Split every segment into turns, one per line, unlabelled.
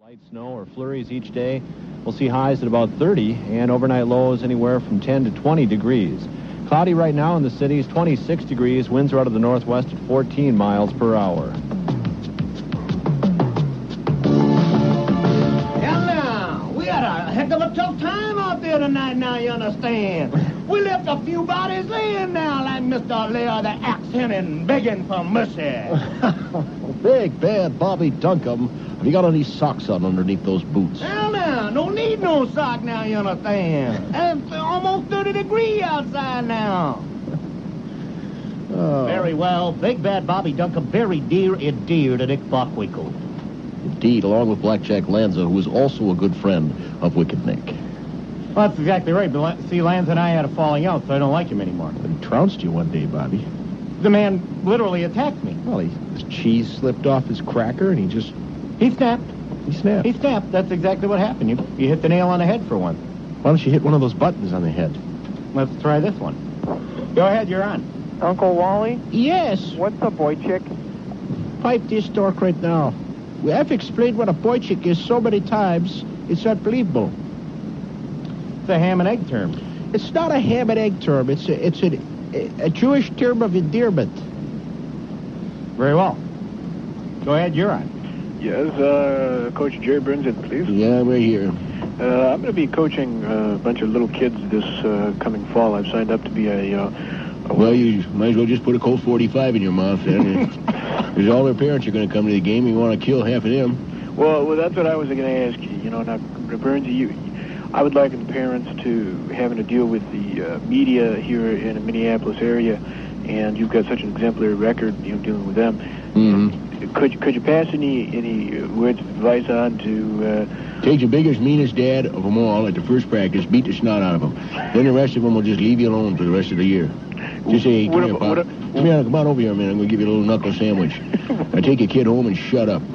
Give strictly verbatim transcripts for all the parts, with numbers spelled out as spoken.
Light snow or flurries each day. We'll see highs at about thirty and overnight lows anywhere from ten to twenty degrees. Cloudy right now in the cities, twenty-six degrees. Winds are out of the northwest at fourteen miles per hour.
Yeah, now, we had a heck of a tough time out there tonight, now, you understand. We left a few bodies laying now, like Mister Lear, the axe-handing, begging for mercy.
Big bad Bobby Duncombe. Have you got any socks on underneath those boots?
Hell now, don't need no sock now, you understand. And it's almost thirty degrees outside now.
Oh.
Very well. Big bad Bobby Duncombe, very dear and dear to Nick Bockwinkel.
Indeed, along with Blackjack Lanza, who is also a good friend of Wicked Nick.
Well, that's exactly right. But see, Lanza and I had a falling out, so I don't like him anymore.
But he trounced you one day, Bobby.
The man literally attacked me.
Well, he, his cheese slipped off his cracker, and he just...
He snapped.
He snapped.
He snapped. That's exactly what happened. You, you hit the nail on the head for one.
Why don't you hit one of those buttons on the head?
Let's try this one. Go ahead, you're on.
Uncle Wally?
Yes.
What's a boy chick?
Pipe this dork right now. We have explained what a boy chick is so many times, it's unbelievable.
It's a ham and egg term.
It's not a ham and egg term. It's a, it's a, a Jewish term of endearment.
Very well. Go ahead, you're on.
Yes, uh, Coach Jerry Burns, in, please.
Yeah, we're here.
Uh, I'm going to be coaching uh, a bunch of little kids this uh, coming fall. I've signed up to be a... Uh, a
Well, you might as well just put a Colt forty-five in your mouth then. Because all their parents are going to come to the game. You want to kill half of them.
Well, well, that's what I was going to ask you. You know, now, Burns, you, I would like the parents to having to deal with the uh, media here in the Minneapolis area, and you've got such an exemplary record, you know, dealing with them.
Mm-hmm.
Could could you pass any any words of advice on to? Uh,
Take the biggest, meanest dad of them all at the first practice, beat the snot out of them. Then the rest of them will just leave you alone for the rest of the year. Just say, hey, come here, Pop. Come here, come on over here, man. I'm going to give you a little knuckle sandwich. I take your kid home and shut up.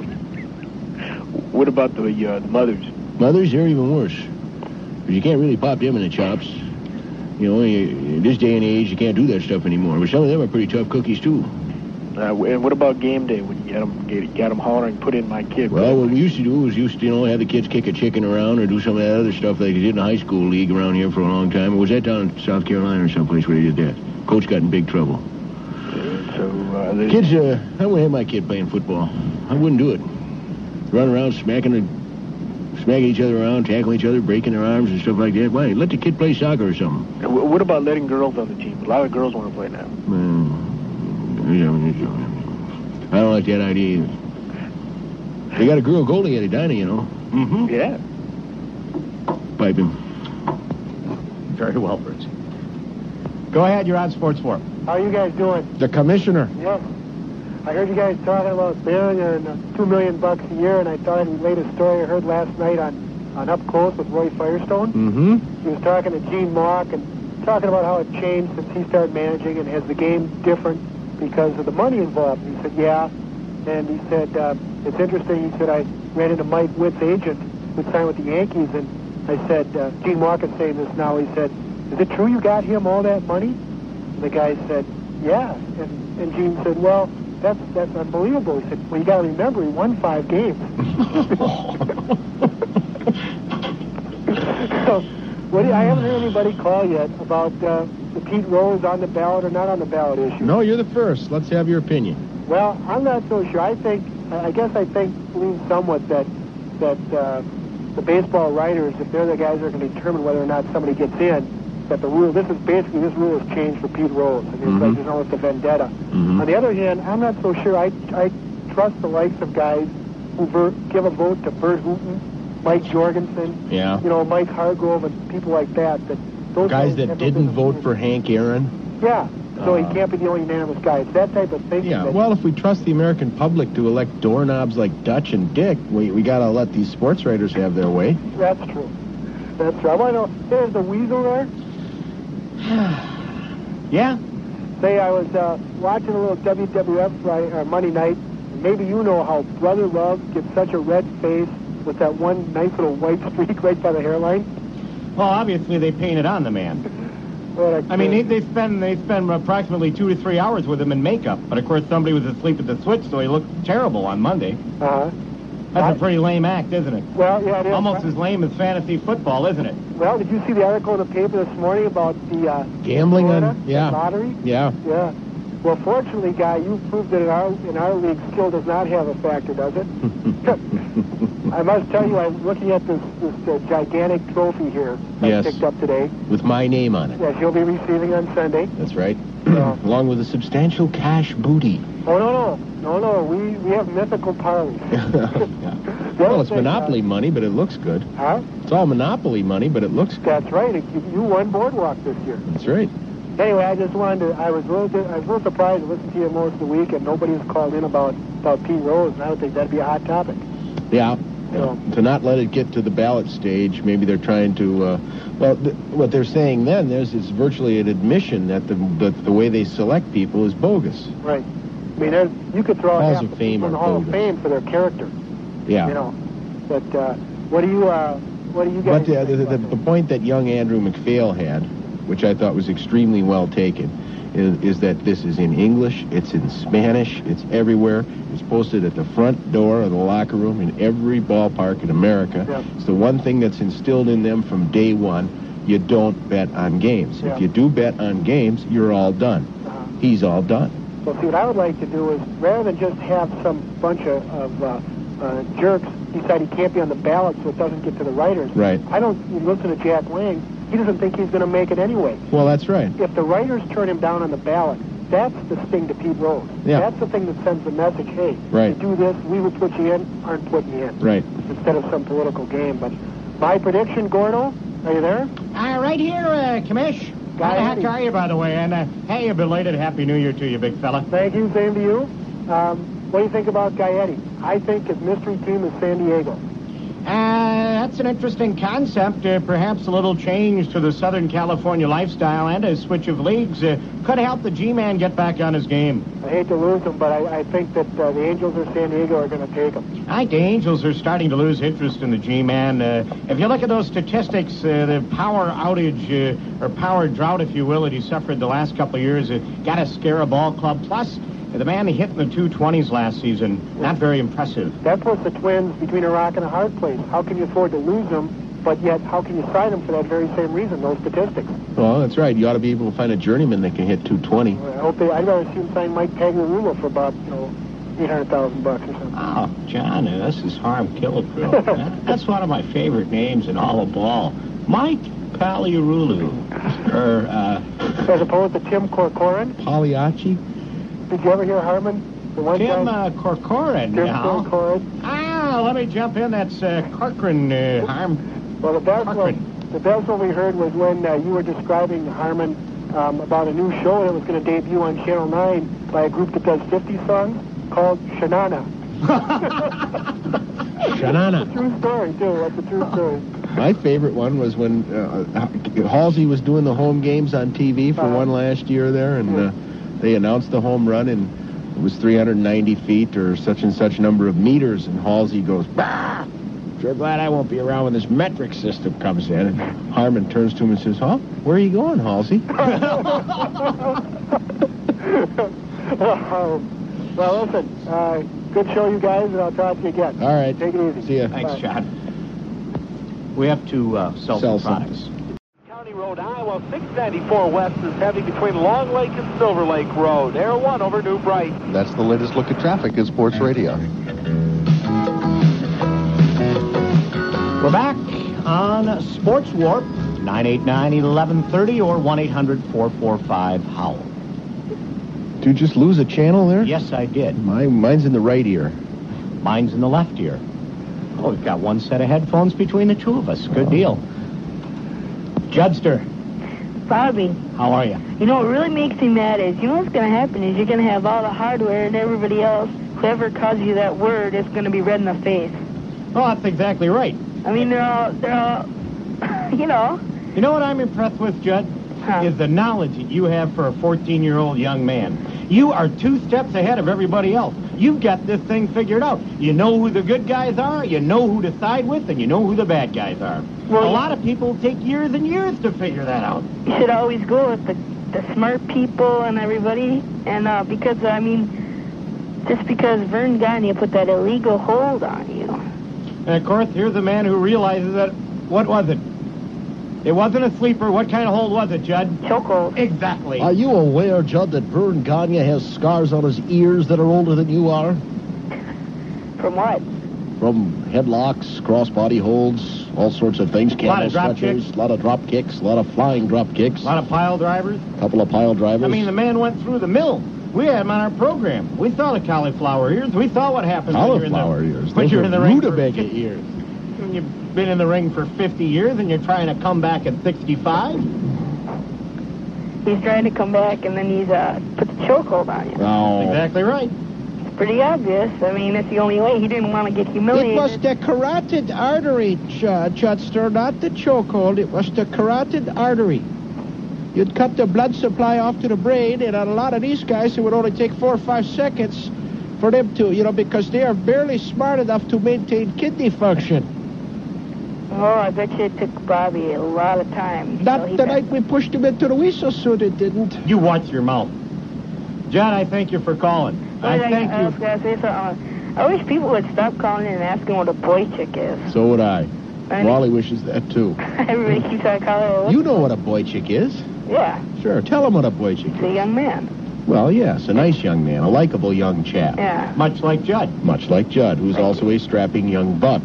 What about the, uh, the mothers?
Mothers, they're even worse. Because you can't really pop them in the chops. You know, in this day and age, you can't do that stuff anymore. But some of them are pretty tough cookies, too.
Uh, and what about game day when you get them, get, get them hollering, put in my kid?
Well, what we used to do was used to, you know, have the kids kick a chicken around or do some of that other stuff like they did in the high school league around here for a long time. Or was that down in South Carolina or someplace where they did that? Coach got in big trouble.
So, uh...
Kids, uh, I wouldn't have my kid playing football. I wouldn't do it. Run around smacking the, smacking each other around, tackling each other, breaking their arms and stuff like that. Why? Let the kid play soccer or something.
What about letting girls on the team? A lot of girls want to play now.
Mm. I don't like that idea either. They got a girl goalie at Edina, you know.
Mm-hmm. Yeah.
Pipe him.
Very well, Bruce. Go ahead, you're on Sports four.
How are you guys doing?
The commissioner.
Yes. I heard you guys talking about billion and uh, two million bucks a year, and I thought I'd relate a story I heard last night on, on Up Close with Roy Firestone.
Mm-hmm.
He was talking to Gene Mock and talking about how it changed since he started managing and has the game different because of the money involved. And he said, yeah. And he said, uh, it's interesting. He said, I ran into Mike Witt's agent who signed with the Yankees, and I said, uh, Gene Mock is saying this now. He said, is it true you got him all that money? And the guy said, yeah. And, and Gene said, well, that's that's unbelievable. He said, well, you got to remember, he won five games. So, what do you, I haven't heard anybody call yet about uh, the Pete Rose on the ballot or not on the ballot issue.
No, you're the first. Let's have your opinion.
Well, I'm not so sure. I think, I guess I think, believe somewhat that that uh, the baseball writers, if they're the guys that are going to determine whether or not somebody gets in, that the rule, this is basically, this rule has changed for Pete Rose. I mean,
Mm-hmm.
it's like, you know, it's a vendetta.
Mm-hmm.
On the other hand, I'm not so sure. I, I trust the likes of guys who ver- give a vote to Bert Hooton, Mike Jorgensen,
Yeah.
you know, Mike Hargrove, and people like that. That those
Guys that
have no
didn't
business
vote
being-
for Hank Aaron.
Yeah. So
Uh,
he can't be the only unanimous guy. It's that type of thing.
Yeah,
that,
well, if we trust the American public to elect doorknobs like Dutch and Dick, we, we got to let these sports writers have their way.
That's true. That's true. I want to know, there's the weasel there.
Yeah?
Say I was uh, watching a little W W F Friday, uh, Monday night. Maybe you know how Brother Love gets such a red face with that one nice little white streak right by the hairline.
Well, obviously they painted on the man.
What a
I mean,
kid.
they, they spend they spend approximately two to three hours with him in makeup. But, of course, somebody was asleep at the switch, so he looked terrible on Monday.
Uh-huh.
That's a pretty lame act, isn't it?
Well, yeah, it is.
Almost as lame as fantasy football, isn't it?
Well, did you see the article in the paper this morning about the uh,
Gambling
Florida,
on, yeah.
the lottery?
Yeah.
Yeah. Well, fortunately, Guy, you proved that in our in our league, skill does not have a factor, does it? I must tell you, I'm looking at this this uh, gigantic trophy here I
Yes.
picked up today.
With my name on it.
Yes, you'll be receiving on Sunday.
That's right.
Yeah.
Along with a substantial cash booty.
Oh, no, no. No, no. We, we have mythical parties.
Yeah. Well, it's
thing,
Monopoly
uh,
money, but it looks good.
Huh?
It's all Monopoly money, but it looks good.
That's right. You, you won Boardwalk this year.
That's right.
Anyway, I just wanted to, I was real, I was real surprised to listen to you most of the week, and nobody's called in about, about Pete Rose, and I don't think that'd be a hot topic.
Yeah.
Yeah.
To not let it get to the ballot stage, maybe they're trying to, uh, well, th- what they're saying then, there's is virtually an admission that the, the the way they select people is bogus.
Right. I mean, there's, you could throw
Halls
half
of
the
Fame
people in the
are
Hall
bogus.
of Fame for their character,
Yeah.
you know. But uh, what do you, uh, what do you guys
But the,
think
the, the,
about
the
that?
point that young Andrew McPhail had, which I thought was extremely well taken, is, is that this is in English, it's in Spanish, it's everywhere. It's posted at the front door of the locker room in every ballpark in America.
Yeah.
It's the one thing that's instilled in them from day one. You don't bet on games.
Yeah.
If you do bet on games, you're all done.
Uh-huh.
He's all done.
Well, see, what I would like to do is, rather than just have some bunch of, of uh, uh, jerks decide he can't be on the ballot so it doesn't get to the writers.
Right.
I don't, you listen to Jack Lang, he doesn't think he's going to make it anyway.
Well, that's right.
If the writers turn him down on the ballot, that's the sting to Pete Rose.
Yeah.
That's the thing that sends the message, hey,
Right.
you do this, we would put you in, aren't putting you in.
Right.
Instead of some political game. But my prediction, Gordo, are you there?
Uh, right here, uh, Commish.
Guy
How the heck
Eddie.
are you, by the way? And, uh, hey, a belated Happy New Year to you, big fella.
Thank you, same to you. Um, what do you think about Gaetti? I think his mystery team is San Diego.
Uh, that's an interesting concept. Uh, perhaps a little change to the Southern California lifestyle and a switch of leagues uh, could help the G-Man get back on his game.
I hate to lose him, but I, I think that uh, the Angels or San Diego are going to take him.
I think the Angels are starting to lose interest in the G-Man. Uh, if you look at those statistics, uh, the power outage, uh, or power drought, if you will, that he suffered the last couple of years, uh, got to scare a ball club. Plus, uh, the man hit in the two twenties last season, not very impressive.
That puts the Twins between a rock and a hard place. How can you afford to lose them, but yet how can you sign them for that very same reason, those statistics?
Well, that's right. You ought to be able to find a journeyman that can hit two twenty.
I hope they, I'd rather see them sign Mike Pagliarulo for about, you know, eight hundred thousand bucks or something.
Oh, John, uh, this is Harm Killebrew. That's one of my favorite names in all of ball. Mike Pagliarulo. Or, uh...
As opposed to Tim Corcoran.
Pagliacci?
Did you ever hear Harmon? The one
Tim
guy,
uh, Corcoran,
Tim
now.
Corcoran.
Ah, let me jump in. That's uh, Corcoran, uh, Harm.
Well, the best
Corcoran.
one, the best one we heard was when uh, you were describing Harmon um, about a new show that was going to debut on Channel nine by a group that does fifty songs called Shanana.
Shanana.
True story, too. That's a true story.
My favorite one was when uh, Halsey was doing the home games on T V for
Uh-huh.
one last year there, and uh, they announced the home run, and it was three hundred ninety feet or such and such number of meters, and Halsey goes, bah! Sure glad I won't be around when this metric system comes in. And Harmon turns to him and says, huh? Where are you going, Halsey?
um, well, listen, uh, good show, you guys, and I'll talk to you again.
All right.
Take it easy.
See ya.
Thanks,
Bye.
John. We have to uh, sell,
Sell
some products.
County Road, Iowa, six ninety-four West is heavy between Long Lake and Silver Lake Road. Air one over New Bright.
That's the latest look at traffic in Sports Radio.
We're back on Sports Warp, nine eight nine, eleven thirty or one eight hundred, four four five, howl.
Did you just lose a channel there?
Yes, I did.
My, mine's in the right ear.
Mine's in the left ear. Oh, we've got one set of headphones between the two of us. Good deal. Judster,
Bobby,
how are you?
you know what really makes me mad is, you know what's going to happen is you're going to have all the hardware and everybody else, whoever calls you that word is going to be red in the face.
Oh, that's exactly right.
I mean, they're all, they're all, you know.
You know what I'm impressed with, Judd?
Huh.
Is the knowledge that you have for a fourteen-year-old young man. You are two steps ahead of everybody else. You've got this thing figured out. You know who the good guys are, you know who to side with, and you know who the bad guys are.
Well,
a lot of people take years and years to figure that out.
You should always go with the, the smart people and everybody, and uh, because, I mean, just because Vern Gagne put that illegal hold on you.
And, of course, here's a man who realizes that, what was it? It wasn't a sleeper. What kind of hold was it, Judd?
Chokehold.
Exactly.
Are you aware, Judd, that Vern Gagne has scars on his ears that are older than you are?
From what?
From headlocks, crossbody holds, all sorts of things.
A lot of drop
stretchers,
kicks.
A lot of drop kicks, a lot of flying drop kicks.
A lot of pile drivers.
A couple of pile drivers.
I mean, the man went through the mill. We had him on our program. We saw the cauliflower ears. We saw what happens
cauliflower
when you're in the,
ears.
when
Those
you're
are
in the ring. For,
rutabaga ears.
When you've been in the ring for fifty years and you're trying to come back at sixty-five.
He's trying to come back, and then he's uh, put the chokehold on you.
Oh.
Exactly right.
Pretty obvious. I mean, that's the only way. He didn't want to get humiliated.
It was the carotid artery, Ch- Chudster, not the chokehold. It was the carotid artery. You'd cut the blood supply off to the brain, and on a lot of these guys, it would only take four or five seconds for them to, you know, because they are barely smart enough to maintain kidney function.
Oh, I bet you it took Bobby a lot of time.
Not
so he
the
got-
night we pushed him into the weasel suit, it didn't.
You watch your mouth. John, I thank you for calling. I
Wait,
thank
I, I was
you.
going to say something. I wish people would stop calling in and asking what a boy chick is.
So would I.
I
Wally wishes that, too.
Everybody keeps on calling it.
You know what a boy chick is.
Yeah,
Sure, tell him what a boy chick
it's a
is.
young man.
Well, yes, a nice young man, a likable young chap.
Yeah.
Much like Judd.
Much like Judd, who's also a strapping young buck.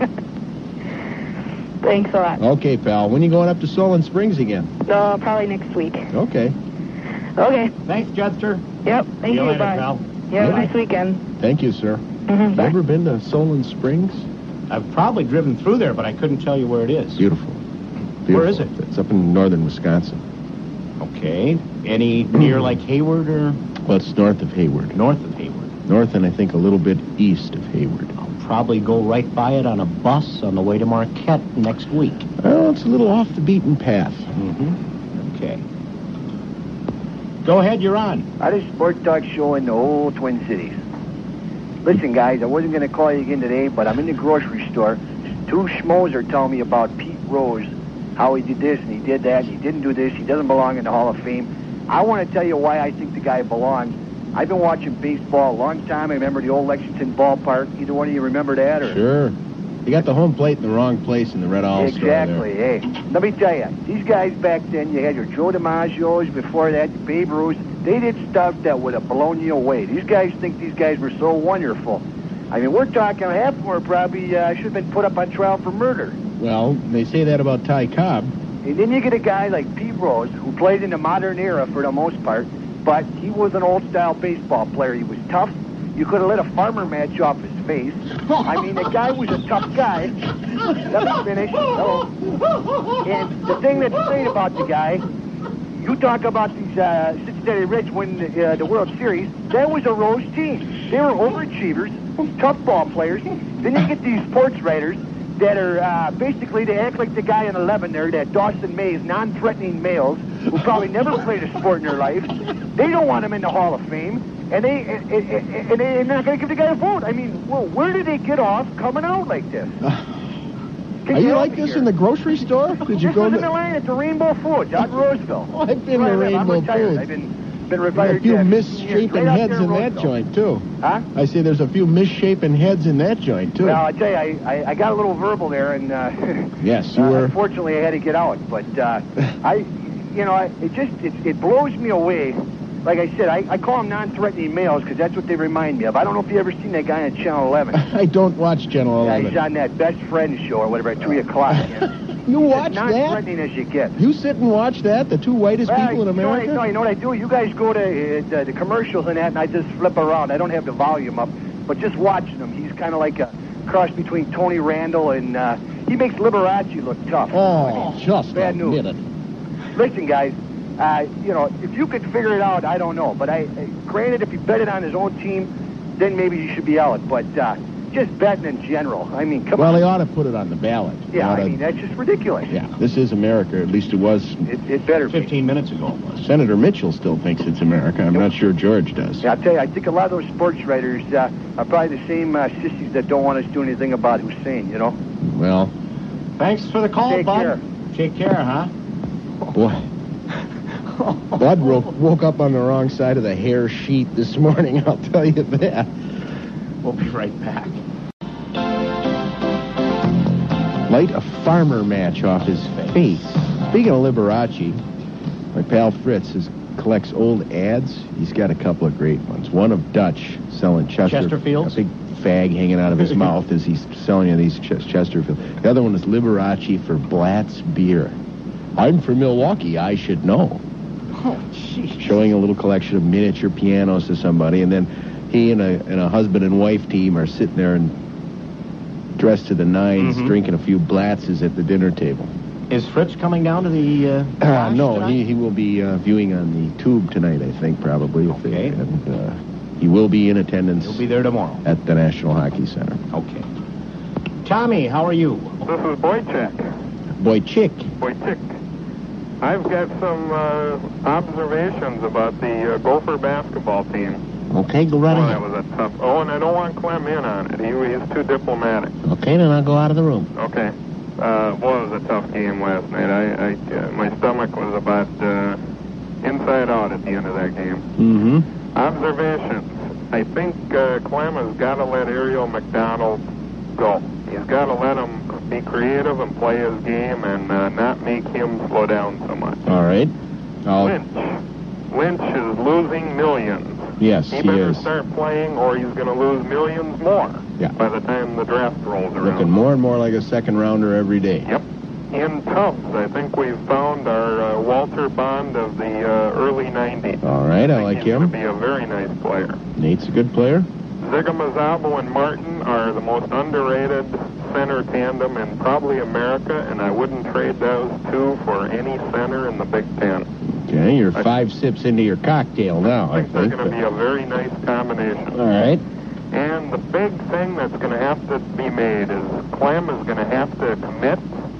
Thanks a lot.
Okay, pal, when you going up to Solon Springs again?
No, probably next week.
Okay.
Okay.
Thanks, Judster.
Yep. Thank
See you
you.
later,
Bye.
pal.
You have a
Yeah.
nice weekend.
Thank you, sir.
Mm-hmm. Bye.
Ever been to Solon Springs?
I've probably driven through there, but I couldn't tell you where it is.
Beautiful. Beautiful.
Where is it?
It's up in northern Wisconsin.
Okay. Any near like Hayward or
Well, it's north of Hayward.
north of Hayward?
North and I think a little bit east of Hayward.
I'll probably go right by it on a bus on the way to Marquette next week.
Well, it's a little off the beaten path.
Mm-hmm. Okay. Go ahead, you're on.
Out of Sport Talk Show in the old Twin Cities. Listen, guys, I wasn't going to call you again today, but I'm in the grocery store. Two schmoes are telling me about Pete Rose, how he did this and he did that, and he didn't do this, he doesn't belong in the Hall of Fame. I want to tell you why I think the guy belongs. I've been watching baseball a long time. I remember the old Lexington ballpark. Either one of you remember that? Or?
Sure. You got the home plate in the wrong place in the Red All-Star
Exactly.
there.
Hey, let me tell you, these guys back then, you had your Joe DiMaggios, before that, Babe Ruth. They did stuff that would have blown you away. These guys think these guys were so wonderful. I mean, we're talking half of them were probably uh, should have been put up on trial for murder.
Well, they say that about Ty Cobb.
And then you get a guy like Pete Rose, who played in the modern era for the most part, but he was an old-style baseball player. He was tough. You could have lit a farmer match off his face. I mean, the guy was a tough guy. Let me finish. Hello. And the thing that's great about the guy, you talk about these uh, Cincinnati Reds winning the, uh, the World Series, that was a Rose team. They were overachievers, tough ball players. Then you get these sports writers that are uh, basically, they act like the guy in eleven there, that Dawson Mays, non-threatening males, who probably never played a sport in their life. They don't want him in the Hall of Fame. And, they, and, and, and they're not going to give the guy a vote. I mean, well, where did they get off coming out like this?
Are you like this in the grocery store? Did you
this
go
was
to
in the line at the Rainbow Foods out in Roseville.
Oh, I've been
Right,
to
right, I'm
Rainbow
retired.
Foods.
I've been, been
There's
retired
a few
uh,
misshapen
right out
heads
there
in that
Roseville.
joint, too.
Huh?
I say there's a few misshapen heads in that joint, too.
Well, I tell you, I, I, I got a little verbal there, and uh,
Yes, you
uh,
were.
unfortunately I had to get out. But uh, I, you know, I, it just it, it blows me away. Like I said, I, I call them non-threatening males because that's what they remind me of. I don't know if you ever seen that guy on Channel eleven.
I don't watch Channel
Yeah,
eleven.
he's on that Best Friends show or whatever at three o'clock.
You watch
As
that?
non-threatening as you get.
You sit and watch that? The two whitest
Well,
people in
you know what I-
America?
No, you know what I do? You guys go to uh, the, the commercials and that, and I just flip around. I don't have the volume up, but just watching him, he's kind of like a cross between Tony Randall and uh, he makes Liberace look tough.
Oh, just
bad
a
news.
minute.
Listen, guys, uh, you know, if you could figure it out, I don't know. But I, uh, granted, if he bet it on his own team, then maybe he should be out. But uh, just betting in general, I mean, come
Well,
on.
they ought to put it on the ballot. They
Yeah,
ought
I
to-
mean, that's just ridiculous.
Yeah, this is America. At least it was.
It, it better be.
Fifteen minutes ago it was.
Senator Mitchell still thinks it's America. I'm not sure George does.
Yeah, I'll tell you, I think a lot of those sports writers uh, are probably the same uh, sissies that don't want us to do anything about Hussein, you know?
Well,
Thanks for the call,
Take
Bud.
care.
Take care, huh?
boy. Bud woke, woke up on the wrong side of the hair sheet this morning, I'll tell you that.
We'll be right back.
light a farmer match off his face. Speaking of Liberace, my pal Fritz is, collects old ads. He's got a couple of great ones. One of Dutch selling Chester,
Chesterfields?
a big fag hanging out of his mouth as he's selling you these Ch- Chesterfield. The other one is Liberace for Blatz beer. I'm from Milwaukee, I should know.
Oh, jeez.
Showing a little collection of miniature pianos to somebody, and then he and a, and a husband and wife team are sitting there and dressed to the nines,
Mhm.
drinking a few Blatzes at the dinner table.
Is Fritz coming down to the... Uh,
Uh, no,
tonight?
he, he will be uh, viewing on the tube tonight, I think, probably. If
Okay.
They, and uh, he will be in attendance.
He'll be there tomorrow.
At the National Hockey Center.
Okay. Tommy, how are you?
This is Boychuk.
Boychik.
Boychuk. I've got some uh, observations about the uh, Gopher basketball team.
Okay, go right
Oh,
ahead.
that was a tough... Oh, and I don't want Clem in on it. He, he's too diplomatic.
Okay, then I'll go out of the room.
Okay. Uh, well, it was a tough game last night. I, I uh, my stomach was about uh, inside out at the end of that game.
Mm-hmm.
Observations. I think uh, Clem has got to let Ariel McDonald go. He's got to let him be creative and play his game and uh, not make him slow down so much.
All right. I'll...
Lynch. Lynch is losing millions.
Yes,
he,
he
better
is.
start playing or he's going to lose millions more
Yeah.
by the time the draft rolls around.
Looking more and more like a second rounder every day.
Yep. In Tubbs, I think we've found our uh, Walter Bond of the uh, early nineties.
All right, I, I like
he's
him.
He's going to be a very nice player.
Nate's a good player.
Zigamazabu and Martin are the most underrated center tandem in probably America, and I wouldn't trade those two for any center in the Big Ten.
Okay, you're five sips into your cocktail now, I
I think they're
think.
going to be a very nice combination.
All right.
And the big thing that's going to have to be made is Clem is going to have to commit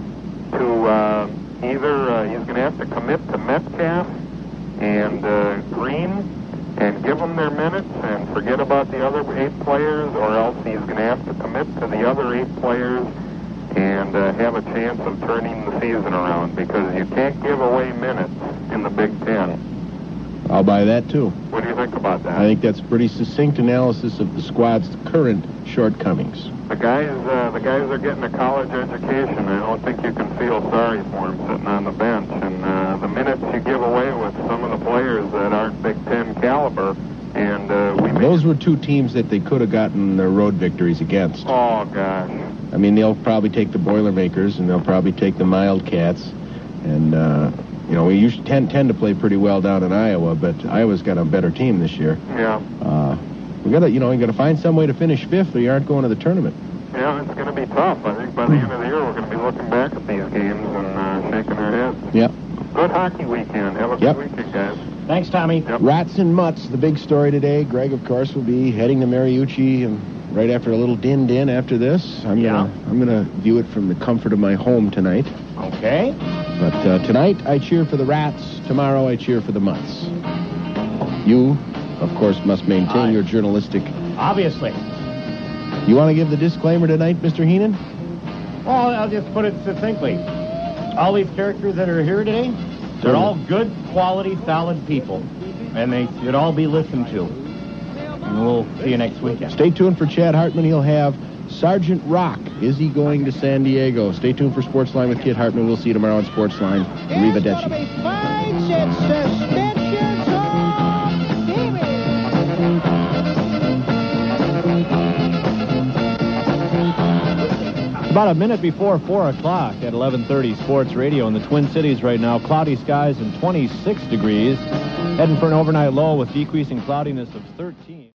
to uh, either uh, he's going to have to commit to Metcalf and uh, Green and give them their minutes and forget about the other eight players, or else he's going to have to commit to the other eight players and uh, have a chance of turning the season around, because you can't give away minutes in the Big Ten.
I'll buy that, too.
What do you think about that?
I think that's a pretty succinct analysis of the squad's current shortcomings.
The guys, uh, the guys are getting a college education. I don't think you can feel sorry for them sitting on the bench. And uh, the minutes you give away with some of the players that aren't Big Ten caliber, and uh, we may...
Those were two teams that they could have gotten their road victories against.
Oh, gosh.
I mean, they'll probably take the Boilermakers, and they'll probably take the Wildcats. And, uh, you know, we usually tend, tend to play pretty well down in Iowa, but Iowa's got a better team this year.
Yeah.
Uh, we gotta, you know, you gotta find some way to finish fifth, or you aren't going to the tournament.
Yeah, it's going to be tough. I think by the end of the year, we're going to be looking back at these games and uh, shaking our heads.
Yep.
Good hockey weekend. Have a good
Yep.
weekend, guys.
Thanks, Tommy.
Yep.
Rats and Mutts, the big story today. Greg, of course, will be heading to Mariucci and right after a little din-din after this. I'm
Yeah.
gonna, I'm gonna view it from the comfort of my home tonight.
Okay.
But uh, tonight, I cheer for the Rats. Tomorrow, I cheer for the Mutts. You, of course, must maintain
Aye.
your journalistic...
Obviously.
You want to give the disclaimer tonight, Mister Heenan?
Well, I'll just put it succinctly. All these characters that are here today, they're all good, quality, solid people. And they should all be listened to. And we'll see you next weekend.
Stay tuned for Chad Hartman. He'll have Sergeant Rock. Is he going to San Diego? Stay tuned for Sportsline with Kid Hartman. We'll see you tomorrow on Sportsline. Arrivederci.
About a minute before four o'clock at eleven thirty Sports Radio in the Twin Cities right now. Cloudy skies and twenty-six degrees. Heading for an overnight low with decreasing cloudiness of thirteen.